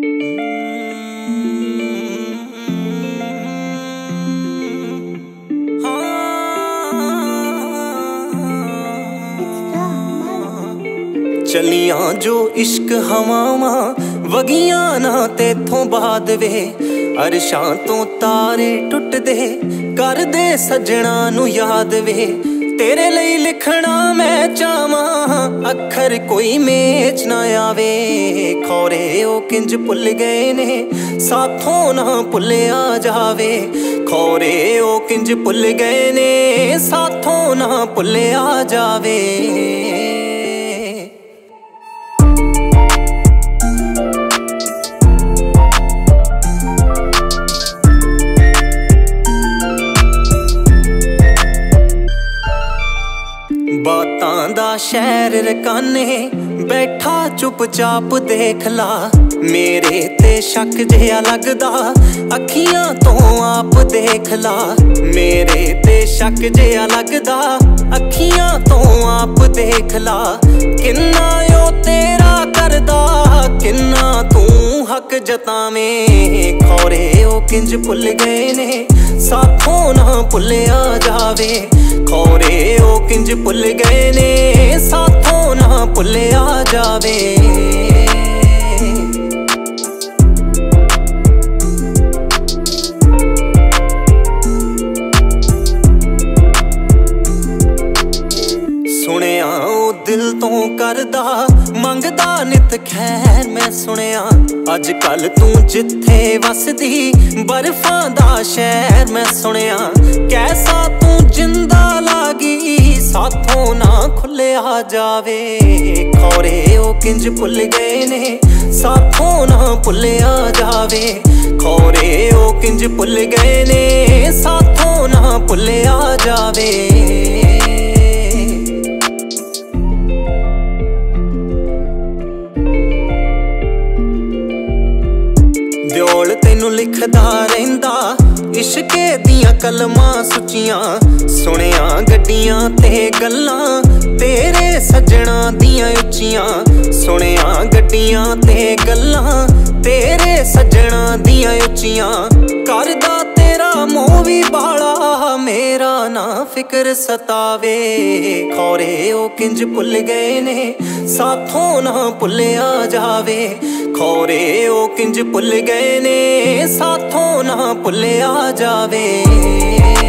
चलियां जो इश्क हवावां वगियां ना तेथों बाद वे अरशां तो तारे टुटदे कर दे सजना नू याद वे तेरे लिए लिखना मैं चाहां अखर कोई मेच ना आवे खौरे ओ किंज भुल गए ने साथों ना भुलिया जावे खौरे ओ किंज भुल गए ने साथों ना भुलिया जावे। बातां दा शहर रकाने बैठा चुपचाप देख ला मेरे ते शक जिहा लगदा अखियां तो आप देख ला मेरे ते शक जिहा लगदा अखियां तो आप देख ला किन्ना ओ तेरा करदा किन्ना तू हक जतावें खौरे ओ किंज भुल गए ने साथों ना भुलिया जावे खौरे ओ किंज भुल गए ने साथों ना भुलिया जावे। सुनिया ओ दिल तो करदा मंगदा नित खैर मैं सुनिया अज कल तू जिथे वसदी बर्फां दा शहर मैं सुनिया कैसा तू जिंदा लागी साथों ना खुलिया जावे खौरे ओ किंज भुल गए ने साथों ना भुलिया जावे खौरे ओ किंज भुल गए ने साथों ना भुलिया जावे। दियोल तेनू लिखदा रहिंदा इश्के दियां कलमां सुचियां सुनिया गड्डियां ते गल्लां तेरे सजना दियां उच्चियां सुनिया गड्डियां ते गल्लां तेरे सजना दियां उच्चियां करदा तेरा मोह भी बाला मेरा ना फिक्र सतावे खौरे ओ किंज भुल गए ने साथों ना भुलिया जावे खौरे ओ किंज भुल गए ने साथों ना भुलिया जावे।